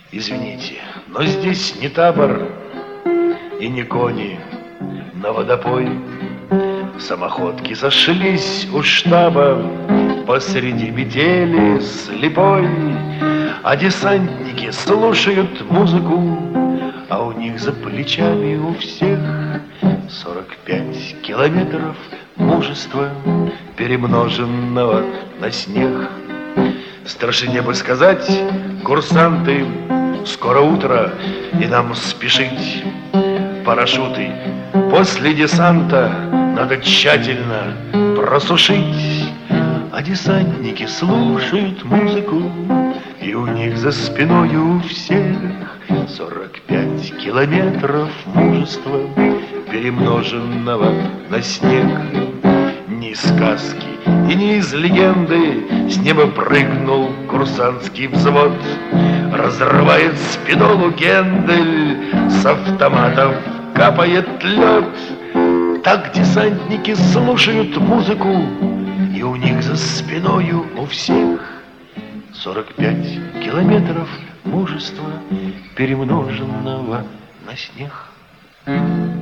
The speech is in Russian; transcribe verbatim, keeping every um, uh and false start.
Извините, но здесь не табор и не кони на водопой. Самоходки зашлись у штаба посреди метели слепой, а десантники слушают музыку, а у них за плечами у всех сорок пять километров мужества, перемноженного на снег. Страшнее бы сказать, курсанты, скоро утро, и нам спешить. Парашюты после десанта надо тщательно просушить, а десантники слушают музыку, и у них за спиной у всех сорок пять километров мужества, перемноженного на снег. Ни из сказки и ни из легенды с неба прыгнул курсантский взвод. Разрывает спидолу Гендель, с автоматов капает лед. Так десантники слушают музыку, и у них за спиною у всех сорок пять километров мужества, перемноженного на снег.